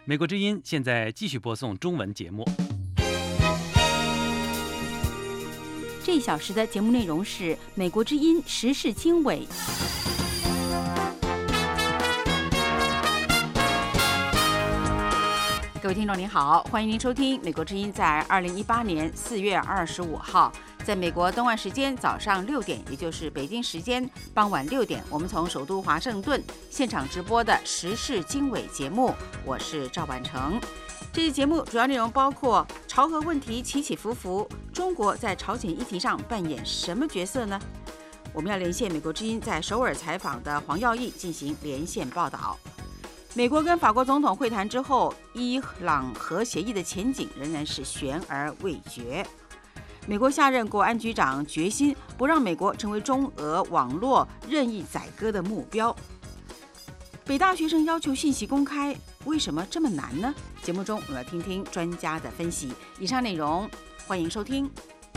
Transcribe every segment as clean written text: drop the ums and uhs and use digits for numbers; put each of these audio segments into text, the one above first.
美国之音现在继续播送中文节目。 这一小时的节目内容是美国之音时事经纬。各位听众您好，欢迎您收听美国之音在2018年4月25号，在美国东岸时间早上6点，也就是北京时间傍晚6点，我们从首都华盛顿现场直播的时事经纬节目，我是赵婉成。这期节目主要内容包括朝核问题起起伏伏，中国在朝鲜议题上扮演什么角色呢？我们要连线美国之音在首尔采访的黄耀毅进行连线报道。美国跟法国总统会谈之后，伊朗核协议的前景仍然是悬而未决。美国下任国安局长决心不让美国成为中俄网络任意宰割的目标。北大学生要求信息公开，为什么这么难呢？节目中我们要听听专家的分析。以上内容欢迎收听。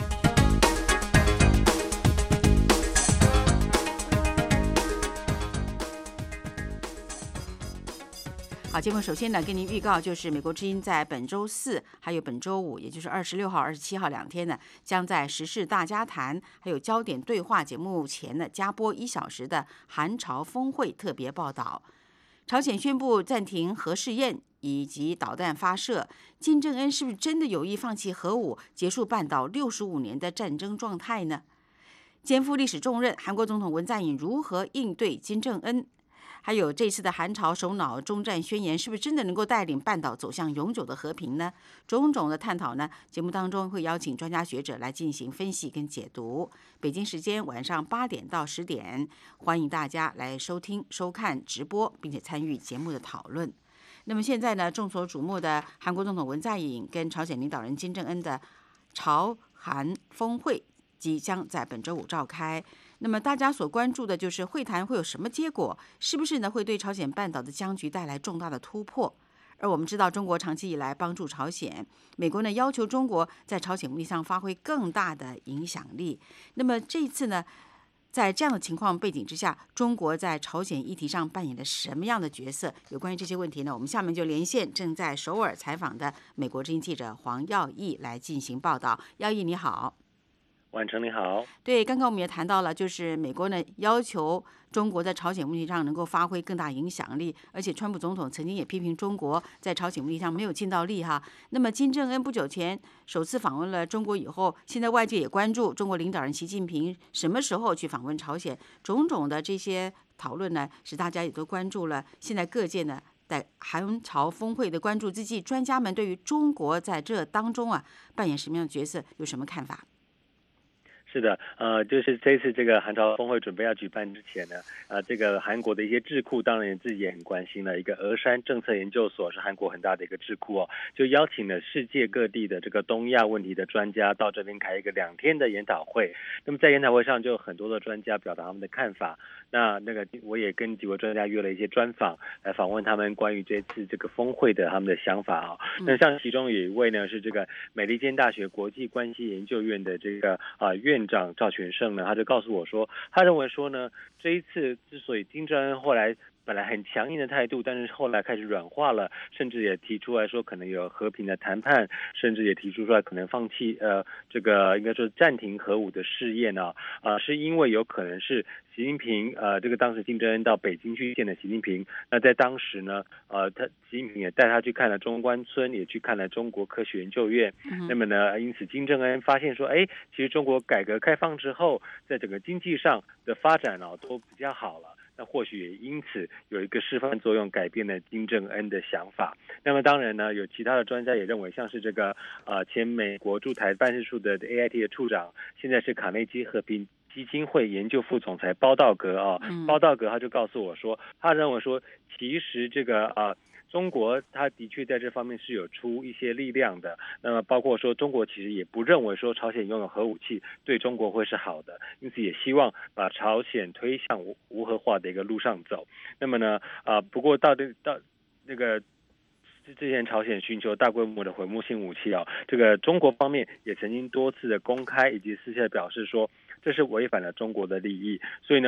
好，节目首先呢，跟您预告，就是美国之音在本周4还有本周5，也就是26号、27号2天呢，将在时事大家谈还有焦点对话节目前呢，加播1小时的韩朝峰会特别报道。朝鲜宣布暂停核试验以及导弹发射，金正恩是不是真的有意放弃核武，结束半岛65年的战争状态呢？肩负历史重任，韩国总统文在寅如何应对金正恩？还有这次的韩朝首脑终战宣言，是不是真的能够带领半岛走向永久的和平呢？种种的探讨呢，节目当中会邀请专家学者来进行分析跟解读。北京时间晚上8点到10点，欢迎大家来收听、收看直播，并且参与节目的讨论。那么现在呢，众所瞩目的韩国总统文在寅跟朝鲜领导人金正恩的朝韩峰会即将在本周5召开。那么大家所关注的就是会谈会有什么结果，是不是呢会对朝鲜半岛的僵局带来重大的突破？而我们知道，中国长期以来帮助朝鲜，美国呢要求中国在朝鲜问题上发挥更大的影响力。那么这一次呢，在这样的情况背景之下，中国在朝鲜议题上扮演了什么样的角色？有关于这些问题呢，我们下面就连线正在首尔采访的美国之音记者黄耀毅来进行报道。耀毅你好。 婉成你好。 对，刚刚我们也谈到了，就是美国呢要求中国在朝鲜问题上能够发挥更大影响力，而且川普总统曾经也批评中国在朝鲜问题上没有尽到力哈。那么金正恩不久前首次访问了中国以后，现在外界也关注中国领导人习近平什么时候去访问朝鲜，种种的这些讨论呢，使大家也都关注了。现在各界呢在韩朝峰会的关注之际，专家们对于中国在这当中扮演什么样的角色有什么看法？ 是的，就是这次这个韩朝峰会准备要举办之前呢，这个韩国的一些智库当然自己也很关心了。一个峨山政策研究所是韩国很大的一个智库就邀请了世界各地的这个东亚问题的专家到这边开一个2天的研讨会。那么在研讨会上就有很多的专家表达他们的看法。那个我也跟几位专家约了一些专访，来访问他们关于这次这个峰会的他们的想法那像其中有一位呢是这个美利坚大学国际关系研究院的这个院长赵全胜呢，他就告诉我说，他认为说呢，这一次之所以金正恩后来本来很强硬的态度，但是后来开始软化了，甚至也提出来说可能有和平的谈判，甚至也提出出来可能放弃这个应该说暂停核武的试验是因为有可能是习近平这个当时金正恩到北京去见了习近平，那在当时呢习近平也带他去看了中关村，也去看了中国科学研究院。那么呢，因此金正恩发现说，其实中国改革开放之后，在整个经济上的发展都比较好了。那或许也因此有一个示范作用，改变了金正恩的想法。那么当然呢，有其他的专家也认为，像是这个前美国驻台办事处的 AIT 的处长，现在是卡内基和平基金会研究副总裁包道格包道格他就告诉我说，他认为说，其实这个中国他的确在这方面是有出一些力量的，那么包括说中国其实也不认为说朝鲜拥有核武器对中国会是好的，因此也希望把朝鲜推向无核化的一个路上走。那么呢不过到那个之前朝鲜寻求大规模的毁灭性武器这个中国方面也曾经多次的公开以及私下表示说，这是违反了中国的利益。所以呢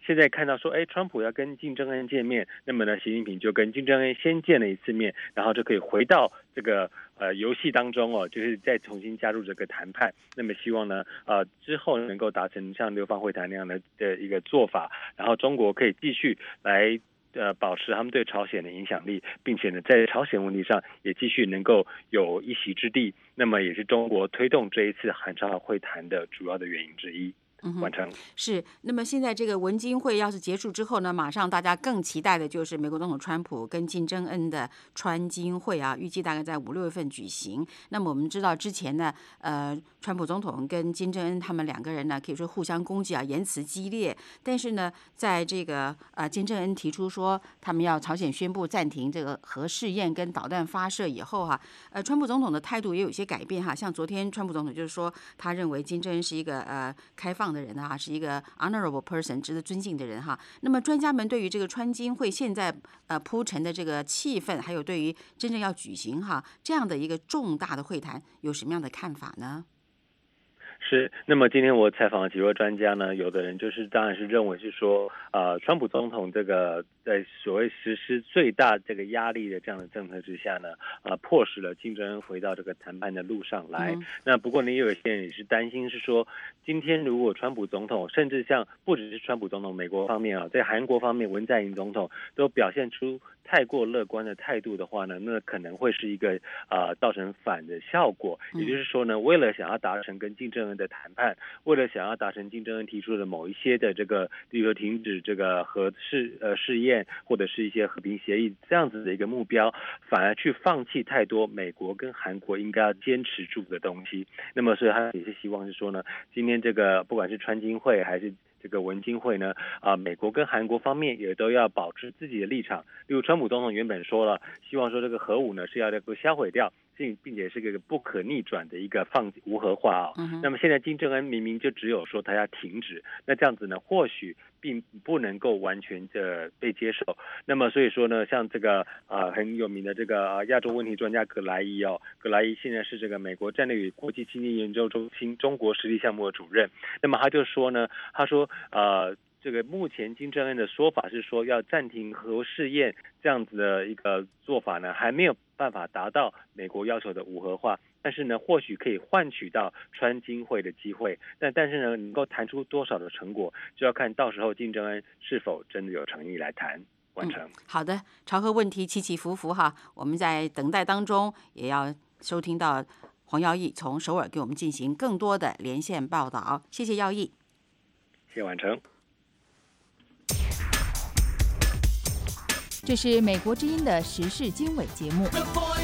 现在看到说，川普要跟金正恩见面，那么呢，习近平就跟金正恩先见了一次面，然后就可以回到这个游戏当中哦，就是再重新加入这个谈判。那么希望呢之后能够达成像六方会谈那样的一个做法，然后中国可以继续来保持他们对朝鲜的影响力，并且呢在朝鲜问题上也继续能够有一席之地，那么也是中国推动这一次韩朝会谈的主要的原因之一。完成是。那么现在这个文金会要是结束之后呢，马上大家更期待的就是美国总统川普跟金正恩的川金会啊，预计大概在5、6月份举行。那么我们知道之前呢，川普总统跟金正恩他们2个人呢，可以说互相攻击啊，言辞激烈。但是呢，在这个金正恩提出说他们要朝鲜宣布暂停这个核试验跟导弹发射以后哈，川普总统的态度也有一些改变哈。像昨天川普总统就是说，他认为金正恩是一个开放的人啊，是一个 honorable person， 值得尊敬的人哈。那么专家们对于这个川金会现在铺陈的这个气氛，还有对于真正要举行哈这样的一个重大的会谈，有什么样的看法呢？ 是，那么今天我采访了几位专家呢，有的人当然是认为是说，川普总统这个在所谓实施最大这个压力的这样的政策之下呢，迫使了金正恩回到这个谈判的路上来。那不过呢，也有一些人也是担心是说，今天如果川普总统，甚至像不只是川普总统，美国方面啊，在韩国方面，文在寅总统都表现出太过乐观的态度的话呢，那可能会是一个造成反的效果。也就是说呢，为了想要达成跟金正恩的谈判，为了想要达成金正恩提出的某一些的这个，比如说停止这个试验，或者是一些和平协议这样子的一个目标，反而去放弃太多美国跟韩国应该要坚持住的东西。那么所以他也是希望是说呢，今天这个不管是川金会还是这个文金会呢，美国跟韩国方面也都要保持自己的立场。例如川普总统原本说了，希望说这个核武呢是要能够销毁掉，并且是个不可逆转的一个无核化那么现在金正恩明明就只有说他要停止，那这样子呢或许并不能够完全的被接受。那么所以说呢，像这个很有名的这个亚洲问题专家葛莱伊现在是这个美国战略与国际经济研究中心中国实力项目的主任。那么他就说呢，他说这个目前金正恩的说法是说要暂停核试验这样子的一个做法呢，还没有办法达到美国要求的无核化，但是呢，或许可以换取到川金会的机会，但是呢，能够谈出多少的成果，就要看到时候金正恩是否真的有诚意来谈完成。 好的，朝核问题起起伏伏哈，我们在等待当中也要收听到黄耀义从首尔给我们进行更多的连线报道。谢谢耀义， 谢谢完成。 这是美国之音的时事经纬节目。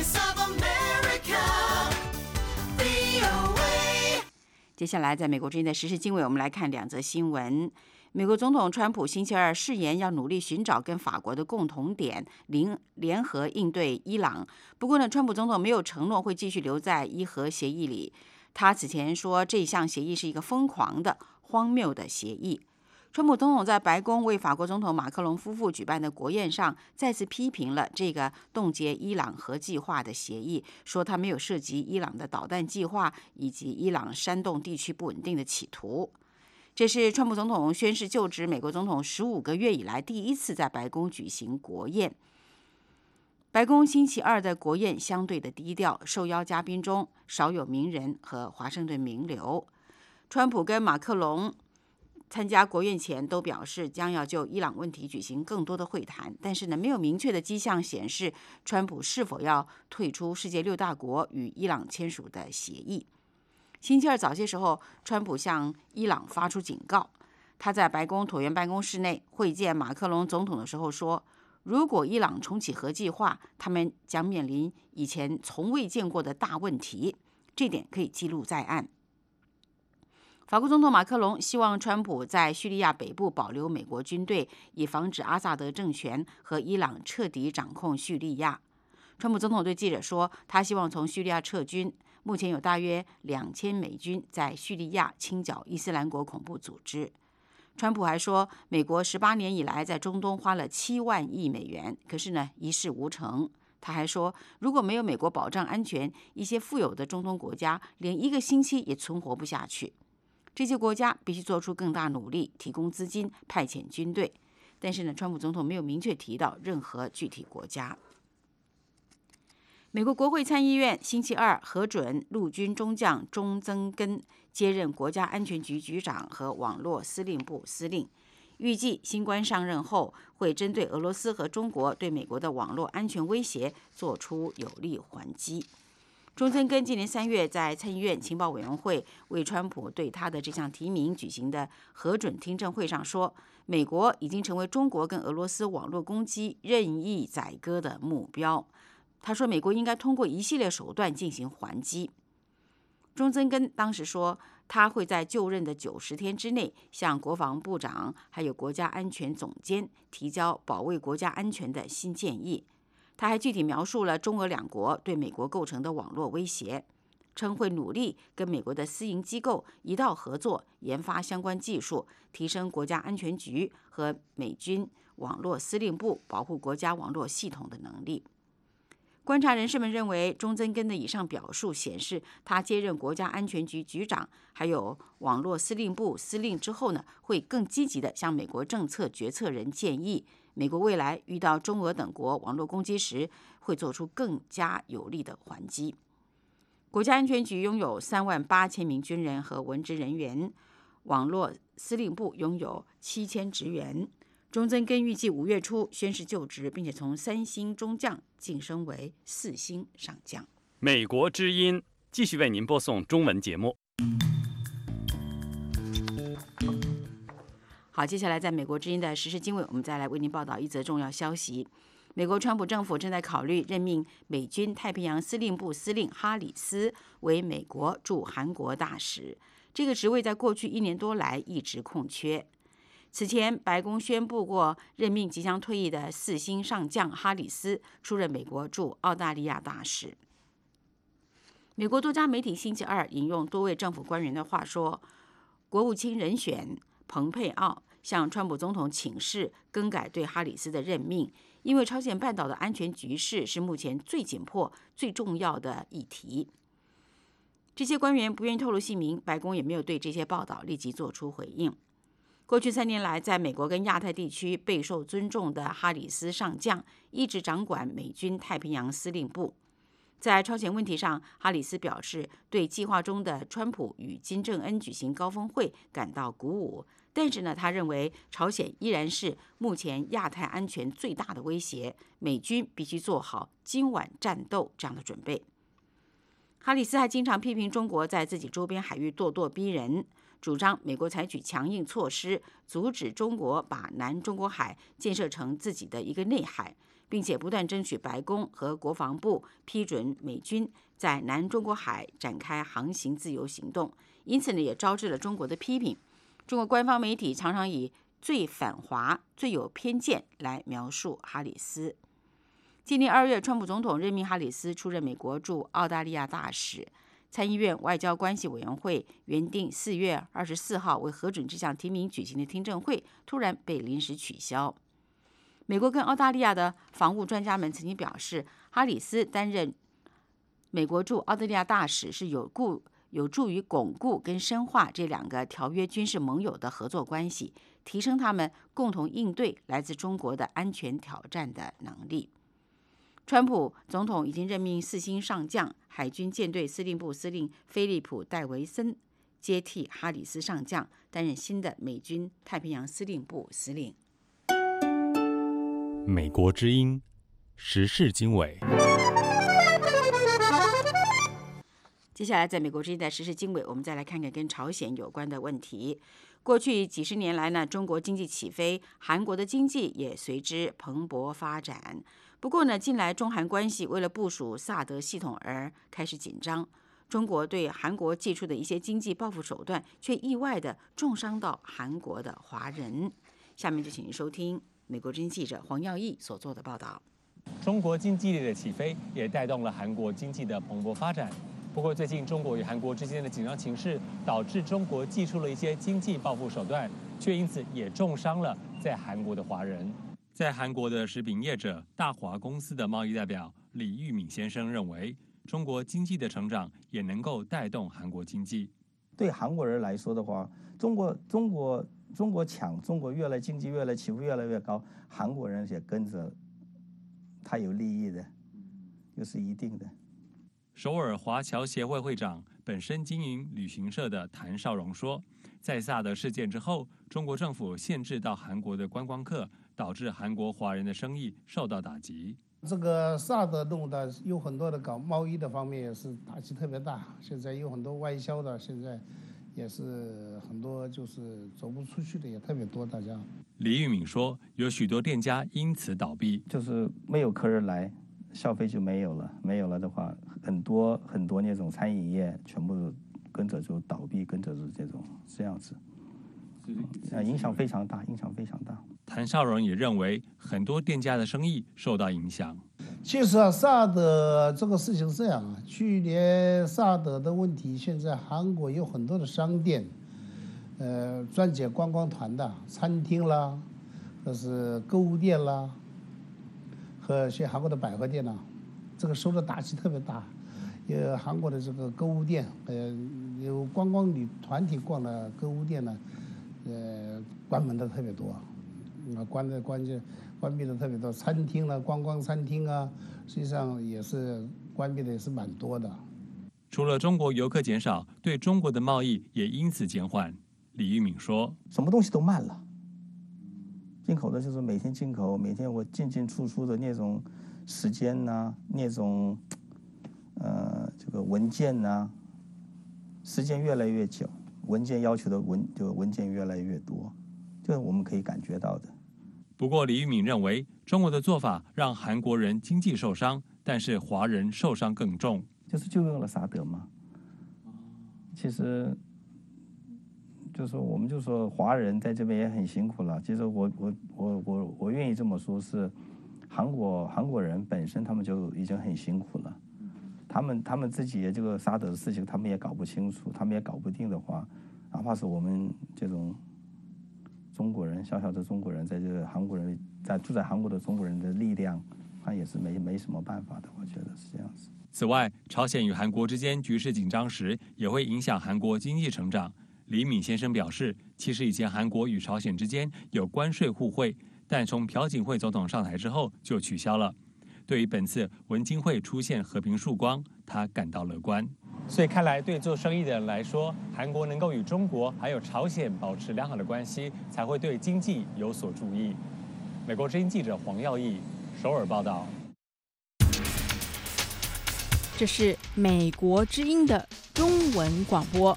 接下来，在美国之音的时事经纬，我们来看2则新闻。美国总统川普星期二誓言要努力寻找跟法国的共同点，联合应对伊朗。不过呢，川普总统没有承诺会继续留在伊核协议里。他此前说，这项协议是一个疯狂的、荒谬的协议。川普总统在白宫为法国总统马克龙夫妇举办的国宴上，再次批评了这个冻结伊朗核计划的协议，说他没有涉及伊朗的导弹计划以及伊朗煽动地区不稳定的企图。这是川普总统宣誓就职美国总统15个月以来第一次在白宫举行国宴。白宫星期二的国宴相对的低调，受邀嘉宾中少有名人和华盛顿名流。川普跟马克龙参加国宴前都表示将要就伊朗问题举行更多的会谈，但是呢，没有明确的迹象显示川普是否要退出世界6大国与伊朗签署的协议。星期二早些时候，川普向伊朗发出警告。他在白宫椭圆办公室内会见马克龙总统的时候说，如果伊朗重启核计划，他们将面临以前从未见过的大问题，这点可以记录在案。法国总统马克龙希望川普在叙利亚北部保留美国军队，以防止阿萨德政权和伊朗彻底掌控叙利亚。川普总统对记者说，他希望从叙利亚撤军。目前有大约2000美军在叙利亚清剿伊斯兰国恐怖组织。川普还说，美国18年以来在中东花了7万亿美元，可是呢，一事无成。他还说，如果没有美国保障安全，一些富有的中东国家连1个星期也存活不下去。 这些国家必须做出更大努力，提供资金，派遣军队。但是呢，川普总统没有明确提到任何具体国家。美国国会参议院星期二核准陆军中将钟增根接任国家安全局局长和网络司令部司令。预计新官上任后会针对俄罗斯和中国对美国的网络安全威胁做出有力还击。钟增根今年3月在参议院情报委员会为川普对他的这项提名举行的核准听证会上说，美国已经成为中国跟俄罗斯网络攻击任意宰割的目标。他说，美国应该通过一系列手段进行还击。钟增根当时说，他会在就任的90天之内向国防部长还有国家安全总监提交保卫国家安全的新建议。他还具体描述了中俄两国对美国构成的网络威胁，称会努力跟美国的私营机构一道合作，研发相关技术，提升国家安全局和美军网络司令部保护国家网络系统的能力。观察人士们认为，钟增根的以上表述显示，他接任国家安全局局长还有网络司令部司令之后呢，会更积极地向美国政策决策人建议，美国未来遇到中俄等国网络攻击时，会做出更加有力的还击。国家安全局拥有38000名军人和文职人员，网络司令部拥有7000职员。钟增根预计5月初宣誓就职，并且从3星中将晋升为4星上将。 美国之音继续为您播送中文节目。 好，接下来在美国之音的时事经纬，我们再来为您报道一则重要消息。美国川普政府正在考虑任命美军太平洋司令部司令哈里斯为美国驻韩国大使，这个职位在过去1年多来一直空缺。此前，白宫宣布过任命即将退役的4星上将哈里斯出任美国驻澳大利亚大使。美国多家媒体星期二引用多位政府官员的话说，国务卿人选蓬佩奥向川普总统请示更改对哈里斯的任命，因为朝鲜半岛的安全局势是目前最紧迫、最重要的议题。这些官员不愿意透露姓名，白宫也没有对这些报道立即做出回应。过去3年来，在美国跟亚太地区备受尊重的哈里斯上将一直掌管美军太平洋司令部。在朝鲜问题上，哈里斯表示对计划中的川普与金正恩举行高峰会感到鼓舞，但是呢，他认为朝鲜依然是目前亚太安全最大的威胁，美军必须做好今晚战斗这样的准备。哈里斯还经常批评中国在自己周边海域咄咄逼人，主张美国采取强硬措施，阻止中国把南中国海建设成自己的一个内海，并且不断争取白宫和国防部批准美军在南中国海展开航行自由行动，因此呢，也招致了中国的批评。中国官方媒体常常以最反华、最有偏见来描述哈里斯。今年2月，川普总统任命哈里斯出任美国驻澳大利亚大使。参议院外交关系委员会原定4月24号为核准这项提名举行的听证会，突然被临时取消。美国跟澳大利亚的防务专家们曾经表示，哈里斯担任美国驻澳大利亚大使是有助于巩固跟深化这2个条约军事盟友的合作关系，提升他们共同应对来自中国的安全挑战的能力。川普总统已经任命4星上将海军舰队司令部司令菲利普·戴维森接替哈里斯上将，担任新的美军太平洋司令部司令。 美国之音时事经纬。 接下来，在美国之音的时事经纬，我们再来看看跟朝鲜有关的问题。过去几十年来呢，中国经济起飞，韩国的经济也随之蓬勃发展。不过呢，近来中韩关系为了部署萨德系统而开始紧张，中国对韩国祭出的一些经济报复手段，却意外地重伤到韩国的华人。下面就请您收听美国之音记者黄耀义所做的报道。 中国经济的起飞也带动了韩国经济的蓬勃发展。不过，最近中国与韩国之间的紧张情势，导致中国祭出了一些经济报复手段，却因此也重伤了在韩国的华人。在韩国的食品业者大华公司的贸易代表李玉敏先生认为，中国经济的成长也能够带动韩国经济。 对韩国人来说的话，中国强，中国经济越来起伏越来越高，韩国人也跟着，他有利益的，就是一定的。 首尔华侨协会会长、本身经营旅行社的谭绍荣说，在萨德事件之后，中国政府限制到韩国的观光客，导致韩国华人的生意受到打击。 这个萨德弄的有很多的搞贸易的方面也是打击特别大，现在有很多外销的，现在也是很多就是走不出去的也特别多。大家李玉敏说，有许多店家因此倒闭， 就是没有客人来，消费就没有了，没有了的话，很多那种餐饮业全部跟着就倒闭，跟着是这样子，影响非常大。 谭绍荣也认为，很多店家的生意受到影响。 其实萨德这个事情是这样啊，去年萨德的问题，现在韩国有很多的商店，专接观光团的餐厅啦，或是购物店啦，和一些韩国的百货店啦，这个受的打击特别大。有韩国的这个购物店，有观光旅团体逛的购物店呢，关门的特别多，关闭的特别多。餐厅呢，观光餐厅啊，实际上也是关闭的也是蛮多的。 除了中国游客减少，对中国的贸易也因此减缓。李玉敏说， 什么东西都慢了，进口的就是每天进口，每天我进出的那种时间呐，那种这个文件呐，时间越来越久，文件要求的文件越来越多，这是我们可以感觉到的。 不过李玉敏认为，中国的做法让韩国人经济受伤，但是华人受伤更重。 就用了萨德嘛，其实就是我们就说华人在这边也很辛苦了。其实我愿意这么说，是韩国人本身他们就已经很辛苦了。他们自己这个萨德的事情，他们也搞不清楚，他们也搞不定的话，哪怕是我们这种中国人，小小的中国人，在这个韩国人住在韩国的中国人的力量，他也是没什么办法的，我觉得是这样子。 此外，朝鲜与韩国之间局势紧张时，也会影响韩国经济成长。李敏先生表示，其实以前韩国与朝鲜之间有关税互惠，但从朴槿惠总统上台之后就取消了。对于本次文经会出现和平曙光，他感到乐观。所以看来，对做生意的人来说，韩国能够与中国还有朝鲜保持良好的关系，才会对经济有所注意。美国之音记者黄耀义首尔报道。 这是美国之音的中文广播。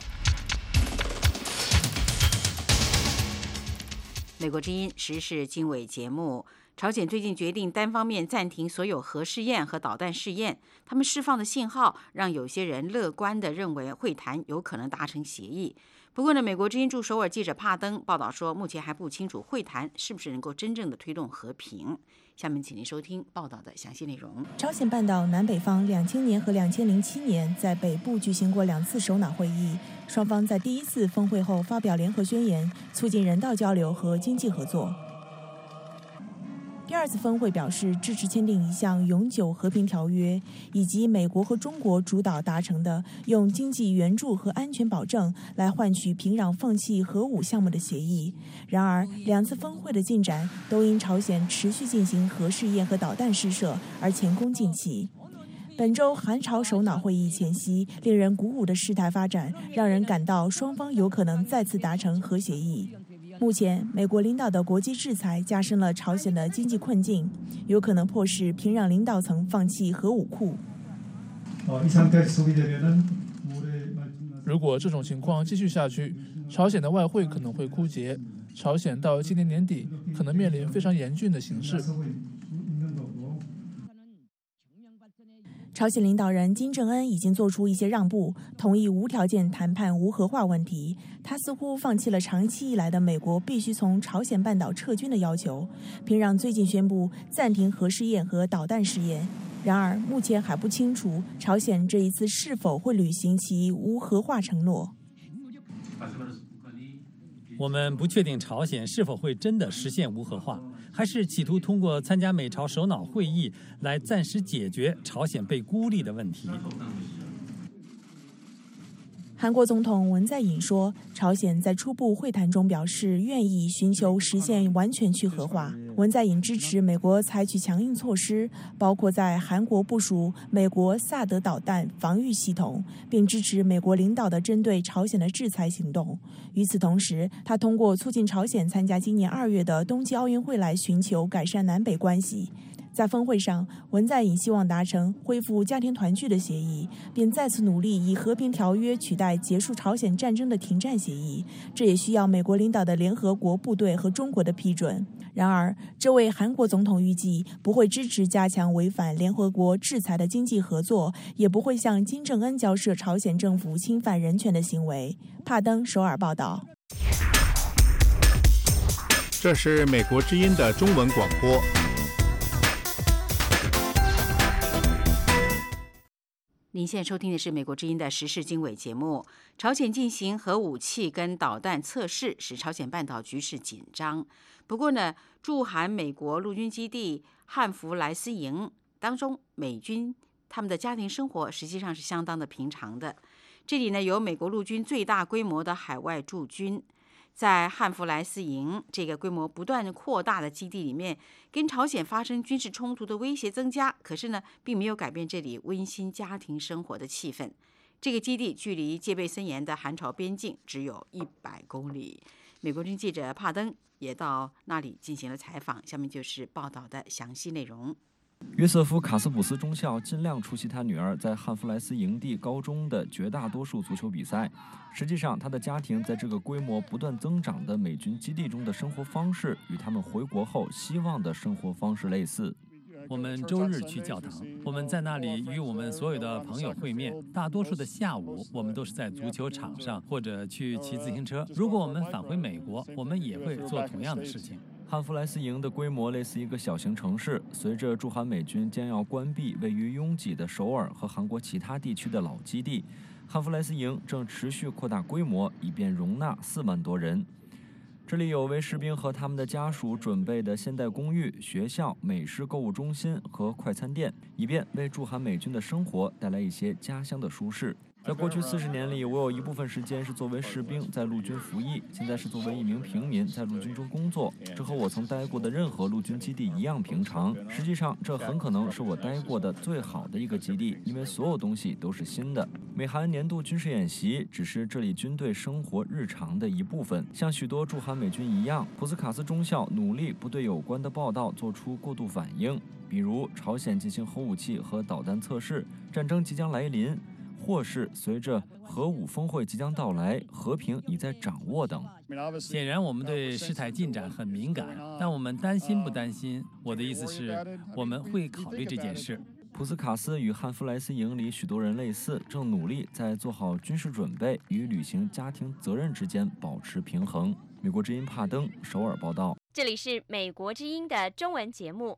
美国之音时事经纬节目。朝鲜最近决定单方面暂停所有核试验和导弹试验，他们释放的信号让有些人乐观地认为会谈有可能达成协议。不过呢，美国之音驻首尔记者帕登报道说，目前还不清楚会谈是不是能够真正的推动和平。下面请您收听报道的详细内容。 朝鲜半岛南北方2000年和2007年在北部举行过2次首脑会议，双方在第一次峰会后发表联合宣言，促进人道交流和经济合作。第二次峰会表示支持签订一项永久和平条约，以及美国和中国主导达成的用经济援助和安全保证来换取平壤放弃核武项目的协议。然而2次峰会的进展都因朝鲜持续进行核试验和导弹试射而前功尽弃。本周韩朝首脑会议前夕，令人鼓舞的事态发展让人感到双方有可能再次达成核协议。目前，美国领导的国际制裁加深了朝鲜的经济困境，有可能迫使平壤领导层放弃核武库。 如果这种情况继续下去，朝鲜的外汇可能会枯竭，朝鲜到今年年底可能面临非常严峻的形势。 朝鲜领导人金正恩已经做出一些让步，同意无条件谈判无核化问题。他似乎放弃了长期以来的美国必须从朝鲜半岛撤军的要求。平壤最近宣布暂停核试验和导弹试验，然而目前还不清楚朝鲜这一次是否会履行其无核化承诺。 我们不确定朝鲜是否会真的实现无核化，还是企图通过参加美朝首脑会议来暂时解决朝鲜被孤立的问题。 韩国总统文在寅说，朝鲜在初步会谈中表示愿意寻求实现完全去核化。文在寅支持美国采取强硬措施，包括在韩国部署美国萨德导弹防御系统，并支持美国领导的针对朝鲜的制裁行动。与此同时，他通过促进朝鲜参加今年2月的冬季奥运会来寻求改善南北关系。在峰会上，文在寅希望达成恢复家庭团聚的协议，并再次努力以和平条约取代结束朝鲜战争的停战协议。这也需要美国领导的联合国部队和中国的批准。然而，这位韩国总统预计不会支持加强违反联合国制裁的经济合作，也不会向金正恩交涉朝鲜政府侵犯人权的行为。帕登首尔报道。 这是美国之音的中文广播。 您现在收听的是美国之音的时事经纬节目。朝鲜进行核武器跟导弹测试，使朝鲜半岛局势紧张。不过呢，驻韩美国陆军基地汉弗莱斯营当中，美军他们的家庭生活实际上是相当的平常的。这里呢，有美国陆军最大规模的海外驻军。在汉弗莱斯营这个规模不断扩大的基地里面，跟朝鲜发生军事冲突的威胁增加，可是呢，并没有改变这里温馨家庭生活的气氛。这个基地距离戒备森严的韩朝边境只有100公里。美国军记者帕登也到那里进行了采访，下面就是报道的详细内容。 约瑟夫·卡斯普斯中校尽量出席他女儿在汉弗莱斯营地高中的绝大多数足球比赛。实际上，他的家庭在这个规模不断增长的美军基地中的生活方式，与他们回国后希望的生活方式类似。 我们周日去教堂，我们在那里与我们所有的朋友会面。大多数的下午，我们都是在足球场上或者去骑自行车。如果我们返回美国，我们也会做同样的事情。 汉弗莱斯营的规模类似一个小型城市。随着驻韩美军将要关闭位于拥挤的首尔和韩国其他地区的老基地，汉弗莱斯营正持续扩大规模，以便容纳4万多人。这里有为士兵和他们的家属准备的现代公寓、学校、美式购物中心和快餐店，以便为驻韩美军的生活带来一些家乡的舒适。在过去40年里，我有一部分时间是作为士兵在陆军服役，现在是作为一名平民在陆军中工作。这和我曾待过的任何陆军基地一样平常。实际上，这很可能是我待过的最好的一个基地，因为所有东西都是新的。美韩年度军事演习只是这里军队生活日常的一部分。像许多驻韩美军一样，普斯卡斯中校努力不对有关的报道做出过度反应，比如朝鲜进行核武器和导弹测试，战争即将来临，或是随着核武峰会即将到来，和平已在掌握等。 显然，我们对事态进展很敏感，但我们担心不担心？我的意思是，我们会考虑这件事。 普斯卡斯与汉弗莱斯营里许多人类似，正努力在做好军事准备与履行家庭责任之间保持平衡。美国之音帕登首尔报道。 这里是美国之音的中文节目。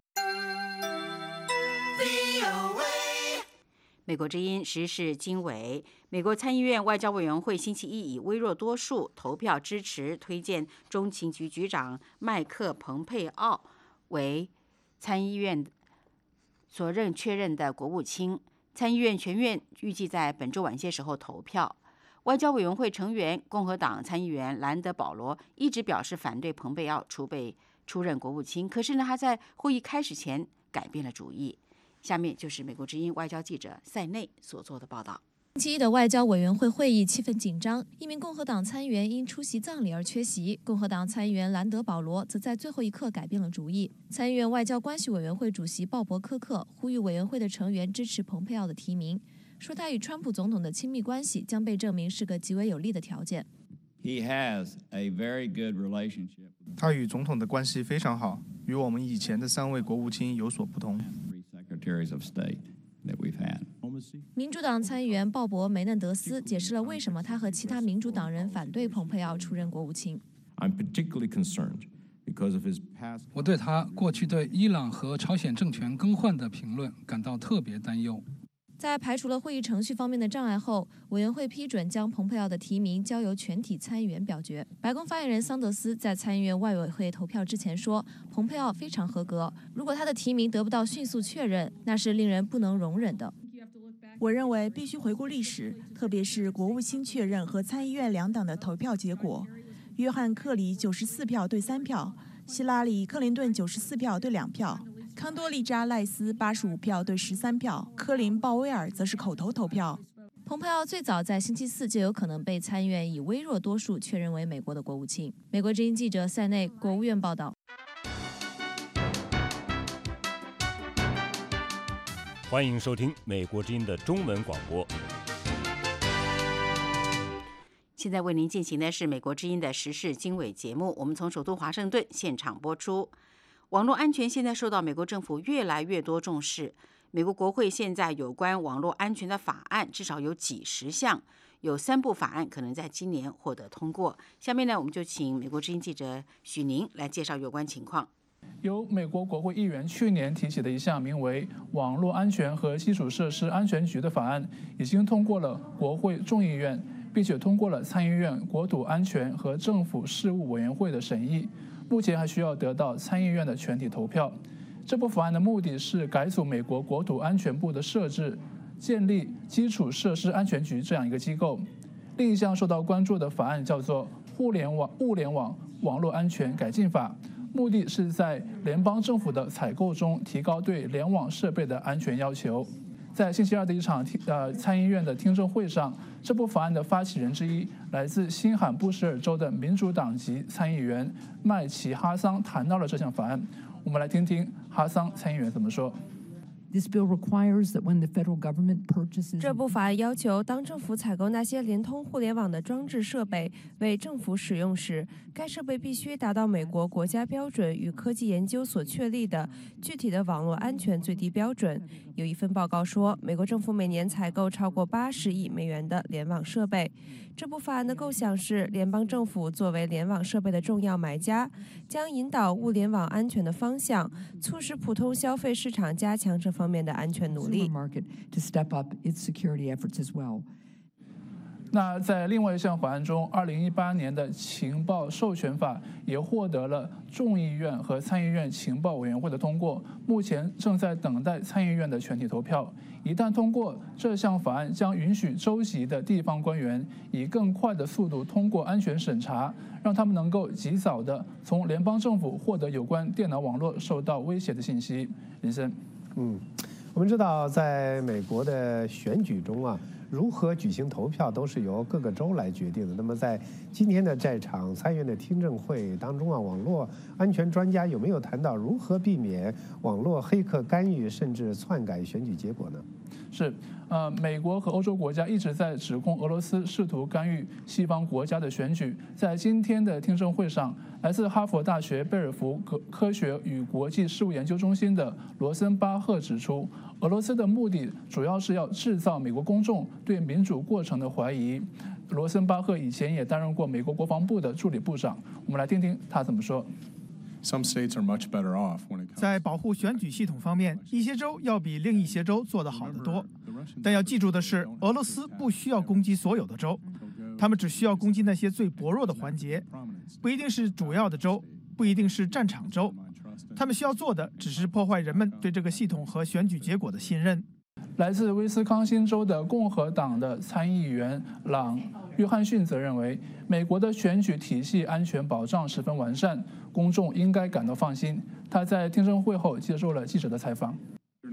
美国之音时事经纬，美国参议院外交委员会星期一以微弱多数投票支持推荐中情局局长麦克·蓬佩奥为参议院所确任的国务卿。参议院全院预计在本周晚些时候投票。外交委员会成员共和党参议员兰德·保罗一直表示反对蓬佩奥出任国务卿，可是呢，他在会议开始前改变了主意。下面就是美国之音外交记者塞内所做的报道。 星期一的外交委员会会议气氛紧张，一名共和党参议员因出席葬礼而缺席，共和党参议员兰德·保罗则在最后一刻改变了主意。参议院外交关系委员会主席鲍勃·科克呼吁委员会的成员支持蓬佩奥的提名，说他与川普总统的亲密关系将被证明是个极为有利的条件。 他与总统的关系非常好，与我们以前的3位国务卿有所不同。 民主党参议员鲍勃·梅嫩德斯解释了为什么他和其他民主党人反对蓬佩奥出任国务卿。 我对他过去对伊朗和朝鲜政权更换的评论感到特别担忧。 在排除了会议程序方面的障碍后，委员会批准将蓬佩奥的提名交由全体参议员表决。白宫发言人桑德斯在参议院外委会投票之前说，蓬佩奥非常合格，如果他的提名得不到迅速确认，那是令人不能容忍的。 我认为必须回顾历史，特别是国务卿确认和参议院两党的投票结果。约翰·克里94票对3票，希拉里·克林顿94票对2票，康多利扎·赖斯85票对13票，科林·鲍威尔则是口头投票。 蓬佩奥最早在星期四就有可能被参议院以微弱多数确认为美国的国务卿。美国之音记者塞内，国务院报道。 欢迎收听美国之音的中文广播。 现在为您进行的是美国之音的时事经纬节目，我们从首都华盛顿现场播出。网络安全现在受到美国政府越来越多重视。美国国会现在有关网络安全的法案至少有几十项，有3部法案可能在今年获得通过。下面呢，我们就请美国之音记者许宁来介绍有关情况。 由美国国会议员去年提起的一项名为《网络安全和基础设施安全局》的法案，已经通过了国会众议院，并且通过了参议院国土安全和政府事务委员会的审议，目前还需要得到参议院的全体投票。这部法案的目的是改组美国国土安全部的设置，建立基础设施安全局这样一个机构。另一项受到关注的法案叫做物联网网络安全改进法，目的是在联邦政府的采购中提高对联网设备的安全要求。在星期二的一场参议院的听证会上，这部法案的发起人之一，来自新罕布什尔州的民主党籍参议员麦奇哈桑谈到了这项法案。我们来听听哈桑参议员怎么说。 这部法案要求，当政府采购那些连通互联网的装置设备为政府使用时，该设备必须达到美国国家标准与科技研究所确立的具体的网络安全最低标准。有一份报告说，美国政府每年采购超过80亿美元的联网设备。这部法案的构想是，联邦政府作为联网设备的重要买家，将引导物联网安全的方向，促使普通消费市场加强这方面的安全努力。 那在另外一项法案中，2018年的情报授权法也获得了众议院和参议院情报委员会的通过，目前正在等待参议院的全体投票。一旦通过，这项法案将允许州级的地方官员以更快的速度通过安全审查，让他们能够及早的从联邦政府获得有关电脑网络受到威胁的信息。林森， 我们知道，在美国的选举中啊，如何举行投票都是由各个州来决定的。那么在今天的这场参议院的听证会当中啊，网络安全专家有没有谈到如何避免网络黑客干预甚至篡改选举结果呢？ 是，美国和欧洲国家一直在指控俄罗斯试图干预西方国家的选举。在今天的听证会上，来自哈佛大学贝尔福科学与国际事务研究中心的罗森巴赫指出，俄罗斯的目的主要是要制造美国公众对民主过程的怀疑。罗森巴赫以前也担任过美国国防部的助理部长。我们来听听他怎么说。 在保护选举系统方面，一些州要比另一些州做得好得多。但要记住的是，俄罗斯不需要攻击所有的州，他们只需要攻击那些最薄弱的环节，不一定是主要的州，不一定是战场州。他们需要做的只是破坏人们对这个系统和选举结果的信任。 来自威斯康星州的共和党的参议员约翰逊则认为，美国的选举体系安全保障十分完善，公众应该感到放心。他在听证会后接受了记者的采访。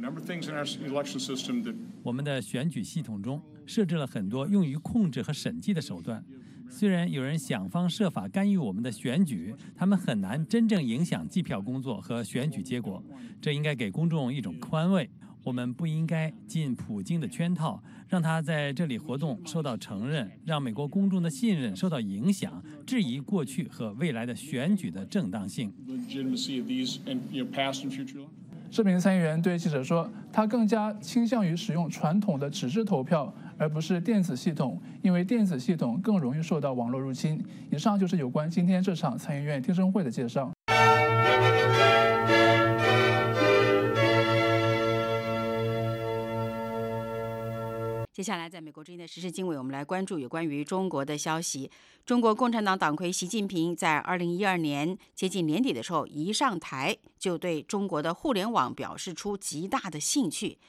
我们的选举系统中设置了很多用于控制和审计的手段。虽然有人想方设法干预我们的选举，他们很难真正影响计票工作和选举结果。这应该给公众一种宽慰。我们不应该进普京的圈套，让他在这里活动受到承认，让美国公众的信任受到影响，质疑过去和未来的选举的正当性。 这名参议员对记者说，他更加倾向于使用传统的纸质投票，而不是电子系统，因为电子系统更容易受到网络入侵。以上就是有关今天这场参议院听证会的介绍。 接下来，在美国之音的时事经纬，我们来关注有关于中国的消息。中国共产党党魁习近平在2012年接近年底的时候，一上台就对中国的互联网表示出极大的兴趣。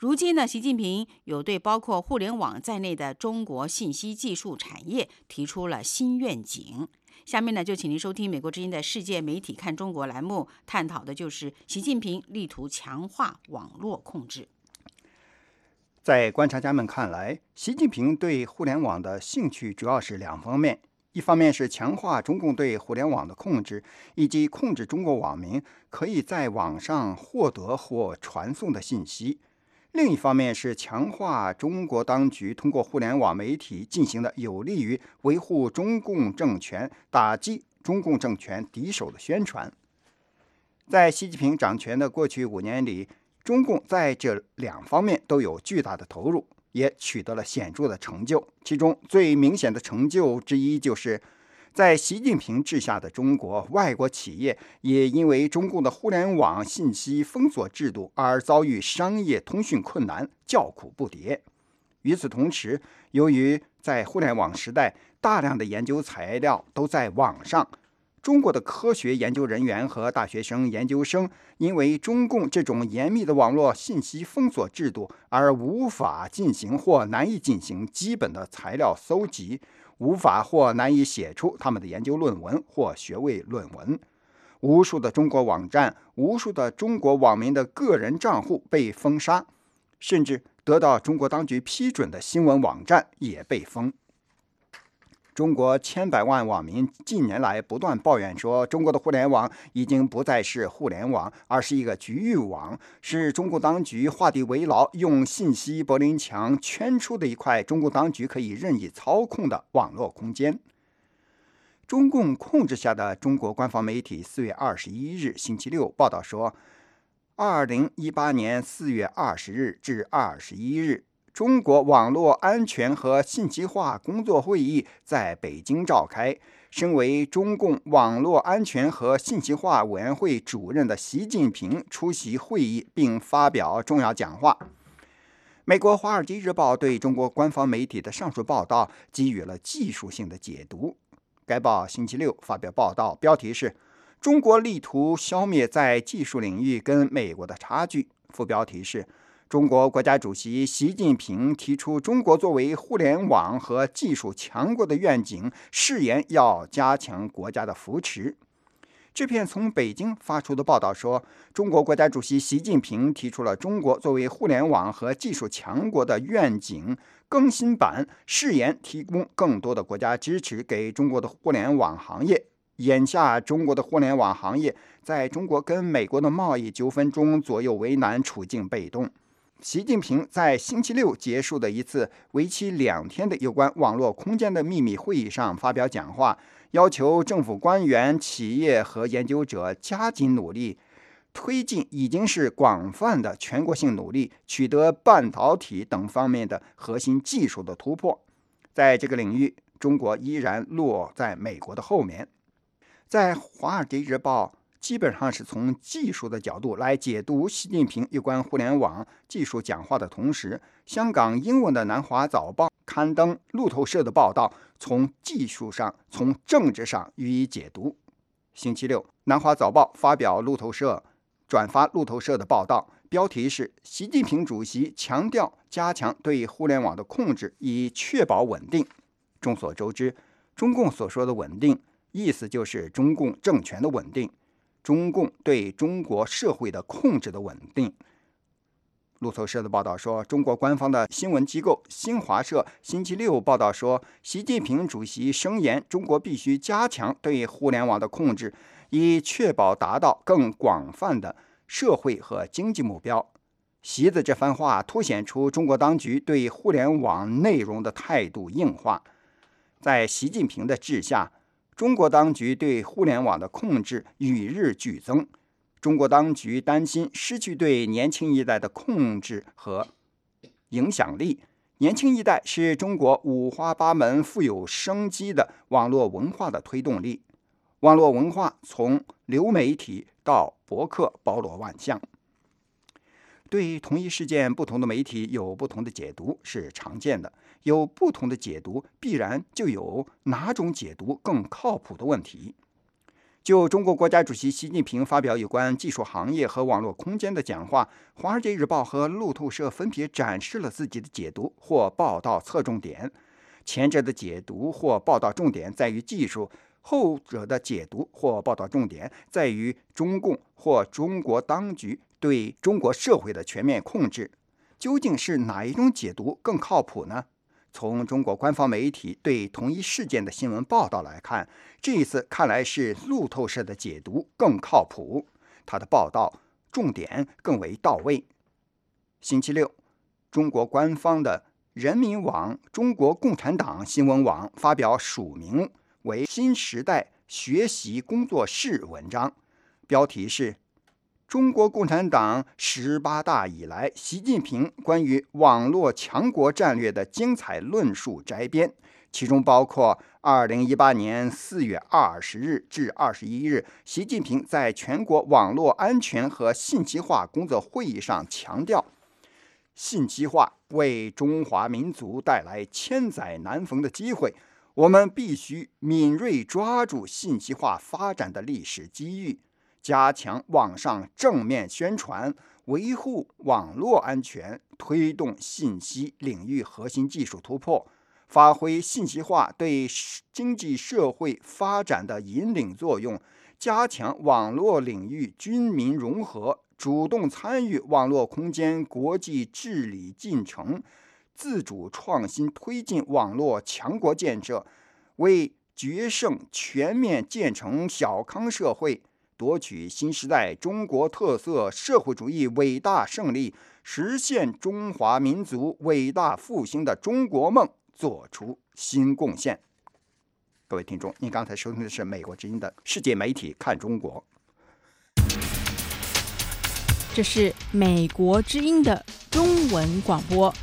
如今呢，习近平有对包括互联网在内的中国信息技术产业提出了新愿景。下面呢，就请您收听美国之音的世界媒体看中国栏目，探讨的就是习近平力图强化网络控制。 在观察家们看来，习近平对互联网的兴趣主要是两方面，一方面是强化中共对互联网的控制，以及控制中国网民可以在网上获得或传送的信息；另一方面是强化中国当局通过互联网媒体进行的有利于维护中共政权、打击中共政权敌手的宣传。在习近平掌权的过去5年里，中共在这两方面都有巨大的投入，也取得了显著的成就。其中最明显的成就之一，就是在习近平治下的中国，外国企业也因为中共的互联网信息封锁制度而遭遇商业通讯困难，叫苦不迭。与此同时，由于在互联网时代，大量的研究材料都在网上，中国的科学研究人员和大学生、研究生因为中共这种严密的网络信息封锁制度而无法进行或难以进行基本的材料搜集，无法或难以写出他们的研究论文或学位论文。无数的中国网站、无数的中国网民的个人账户被封杀，甚至得到中国当局批准的新闻网站也被封。中国千百万网民近年来不断抱怨说，中国的互联网已经不再是互联网，而是一个局域网，是中国当局画地为牢，用信息柏林墙圈出的一块中国当局可以任意操控的网络空间。中共控制下的中国官方媒体4月21日星期六报道说，2018年4月20日至21日，中国网络安全和信息化工作会议在北京召开。身为中共网络安全和信息化委员会主任的习近平出席会议并发表重要讲话。美国《华尔街日报》对中国官方媒体的上述报道给予了技术性的解读。该报星期六发表报道，标题是“中国力图消灭在技术领域跟美国的差距”，副标题是中国国家主席习近平提出中国作为互联网和技术强国的愿景，誓言要加强国家的扶持。这篇从北京发出的报道说，中国国家主席习近平提出了中国作为互联网和技术强国的愿景更新版，誓言提供更多的国家支持给中国的互联网行业。眼下中国的互联网行业在中国跟美国的贸易纠纷中左右为难，处境被动。习近平在星期六结束的一次为期2天的有关网络空间的秘密会议上发表讲话，要求政府官员、企业和研究者加紧努力，推进已经是广泛的全国性努力，取得半导体等方面的核心技术的突破。在这个领域，中国依然落在美国的后面。在《华尔街日报》基本上是从技术的角度来解读习近平有关互联网技术讲话的同时，香港英文的南华早报刊登路透社的报道，从技术上、从政治上予以解读。星期六，南华早报转发路透社的报道，标题是“习近平主席强调加强对互联网的控制，以确保稳定”。众所周知，中共所说的稳定，意思就是中共政权的稳定，中共对中国社会的控制的稳定。路透社的报道说，中国官方的新闻机构新华社星期六报道说，习近平主席声言中国必须加强对互联网的控制，以确保达到更广泛的社会和经济目标。习的这番话凸显出中国当局对互联网内容的态度硬化。在习近平的治下，中国当局对互联网的控制与日俱增。中国当局担心失去对年轻一代的控制和影响力。年轻一代是中国五花八门、富有生机的网络文化的推动力。网络文化从流媒体到博客包罗万象。对同一事件，不同的媒体有不同的解读是常见的。有不同的解读，必然就有哪种解读更靠谱的问题。 就中国国家主席习近平发表有关技术行业和网络空间的讲话，《华尔街日报》和路透社分别展示了自己的解读或报道侧重点。前者的解读或报道重点在于技术，后者的解读或报道重点在于中共或中国当局对中国社会的全面控制。究竟是哪一种解读更靠谱呢？从中国官方媒体对同一事件的新闻报道来看，这一次看来是路透社的解读更靠谱，它的报道重点更为到位。星期六，中国官方的人民网中国共产党新闻网发表署名为新时代学习工作室文章，标题是中国共产党18大以来，习近平关于网络强国战略的精彩论述摘编，其中包括2018年4月20日至21日，习近平在全国网络安全和信息化工作会议上强调，信息化为中华民族带来千载难逢的机会，我们必须敏锐抓住信息化发展的历史机遇，加强网上正面宣传，维护网络安全，推动信息领域核心技术突破，发挥信息化对经济社会发展的引领作用，加强网络领域军民融合，主动参与网络空间国际治理进程，自主创新推进网络强国建设，为决胜全面建成小康社会，夺取新时代中国特色社会主义伟大胜利，实现中华民族伟大复兴的中国梦做出新贡献。各位听众，您刚才收听的是美国之音的世界媒体看中国。 这是美国之音的中文广播。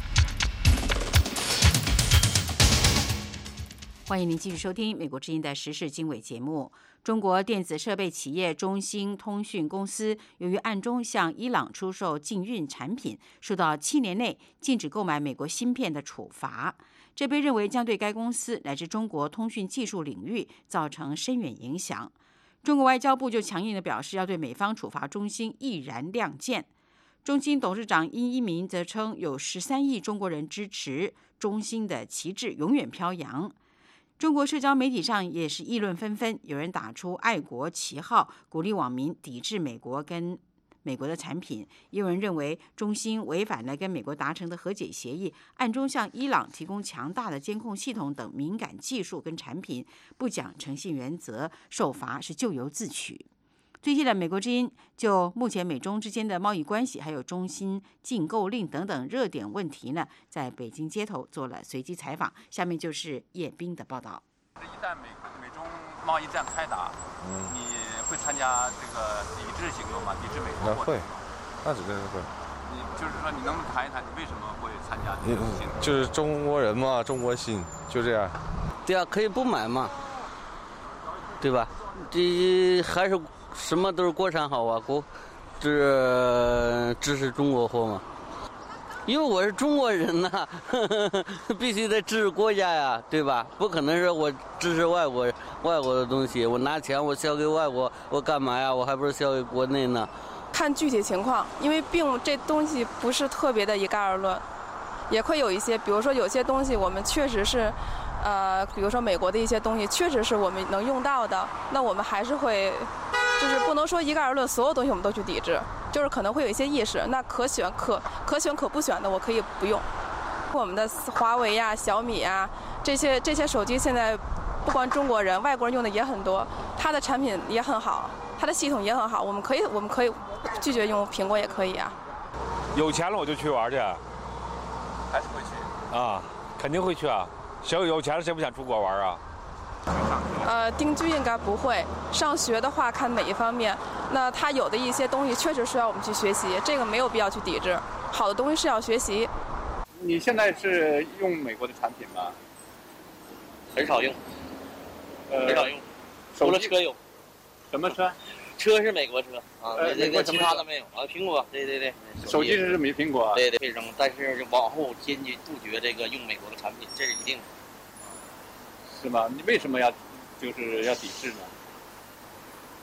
欢迎您继续收听美国之音的时事经纬节目。中国电子设备企业中兴通讯公司由于暗中向伊朗出售禁运产品，受到7年内禁止购买美国芯片的处罚。这被认为将对该公司乃至中国通讯技术领域造成深远影响。中国外交部就强硬地表示，要对美方处罚中兴毅然亮剑。中兴董事长殷一鸣则称，有13亿中国人支持中兴的旗帜永远飘扬。中国社交媒体上也是议论纷纷，有人打出爱国旗号，鼓励网民抵制美国跟美国的产品，也有人认为中兴违反了跟美国达成的和解协议，暗中向伊朗提供强大的监控系统等敏感技术跟产品，不讲诚信原则，受罚是咎由自取。最近的美国之音就目前美中之间的贸易关系，还有中兴禁购令等等热点问题呢，在北京街头做了随机采访。下面就是叶斌的报道。 一旦美中贸易战开打，你会参加这个抵制行动吗？抵制美国货？ 会，那绝对会。 你就是说，你能不能谈一谈，你为什么会参加这个行动？ 就是中国人嘛，中国心，就这样。 对啊，可以不买嘛，对吧？这还是。什么都是国产好啊，支持中国货嘛。因为我是中国人呐，必须得支持国家呀，对吧？不可能是我支持外国的东西，我拿钱我销给外国，我干嘛呀？我还不是销给国内呢。 看具体情况，因为这东西不是特别的一概而论，也会有一些，比如说有些东西我们确实是。比如说美国的一些东西确实是我们能用到的，那我们还是会，就是不能说一概而论，所有东西我们都去抵制，就是可能会有一些意识，那可选可不选的我可以不用。我们的华为呀、小米呀这些手机现在不光中国人，外国人用的也很多，它的产品也很好，它的系统也很好，我们可以拒绝用苹果也可以啊。 有钱了我就去玩去， 还是会去啊，肯定会去啊。有钱了谁不想出国玩啊？定居应该不会。上学的话看哪一方面，那它有的一些东西确实需要我们去学习，这个没有必要去抵制。好的东西是要学习。 你现在是用美国的产品吗？ 很少用，很少用，除了车有。 什么车？ 车是美国车啊，其他的没有啊。苹果，对。 手机是没苹果。 对，会扔，但是往后坚决杜绝这个用美国的产品，这是一定的。 是吗？你为什么要抵制呢？